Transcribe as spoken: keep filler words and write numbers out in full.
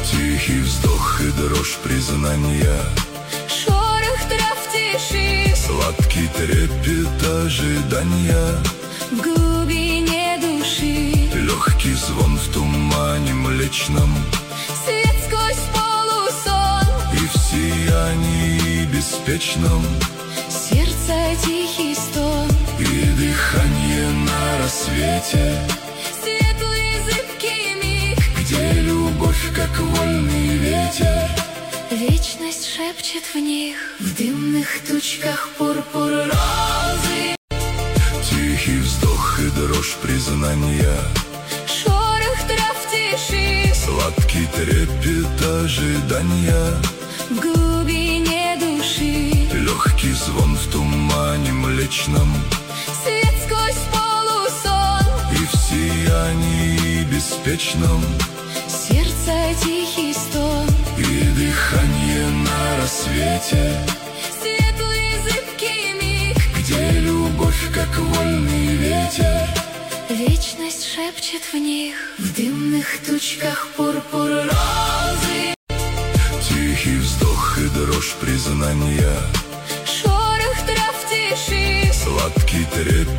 Тихий вздох и дрожь признания, шорох трав в тиши, сладкий трепет ожидания, в глубине души легкий звон в тумане млечном, свет сквозь полусон, и в сиянии беспечном сердце тихий стон, и дыхание на рассвете, светлый зыбкий миг, где любовь, как вольный ветер, вечность шепчет в них, в дымных тучках пурпур розы. Тихий вздох и дрожь признания, Шорох трав в тиши, сладкий трепет ожидания, в глубине души легкий звон в тумане млечном, свет сквозь полусон, и в сиянии беспечном сердце тихий стон, и дыхание на рассвете, светлый зыбкий миг, где любовь, как вольный ветер, вечность шепчет в них, в дымных тучках пурпур розы. Тихий вздох и дрожь признания, Шорох трав в тиши, сладкий трепет